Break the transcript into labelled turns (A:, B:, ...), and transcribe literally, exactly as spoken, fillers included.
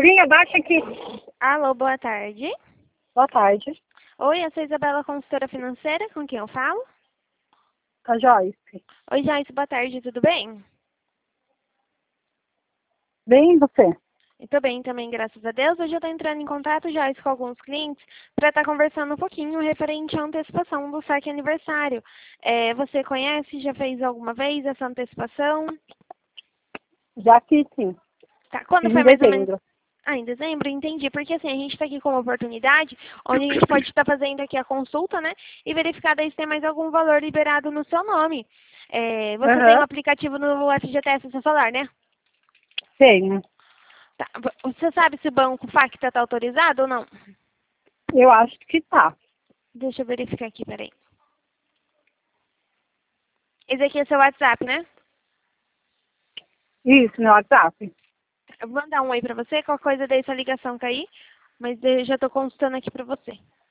A: Linha, baixa aqui.
B: Alô, boa tarde.
A: Boa tarde.
B: Oi, eu sou Isabela, consultora financeira, com quem eu falo?
A: A Joyce.
B: Oi, Joyce, boa tarde, tudo bem?
A: Bem, e você?
B: Estou bem também, graças a Deus. Hoje eu estou entrando em contato, Joyce, com alguns clientes para estar conversando um pouquinho referente à antecipação do saque aniversário. É, você conhece, já fez alguma vez essa antecipação?
A: Já fiz, sim.
B: Tá, quando
A: Fiz
B: foi
A: em
B: mais ou menos?
A: dezembro.
B: Ah, em dezembro, entendi. Porque assim, a gente está aqui com uma oportunidade onde a gente pode estar fazendo aqui a consulta, né? E verificar daí se tem mais algum valor liberado no seu nome. É, você tem um
A: Aham.
B: aplicativo no F G T S no seu celular, né?
A: Tenho.
B: Tá. Você sabe se o banco Facta está autorizado ou não?
A: Eu acho que tá.
B: Deixa eu verificar aqui, peraí. Esse aqui é seu WhatsApp, né?
A: Isso, no WhatsApp.
B: Eu vou mandar um oi pra você, qualquer coisa daí sua ligação cair, mas eu já tô consultando aqui pra você.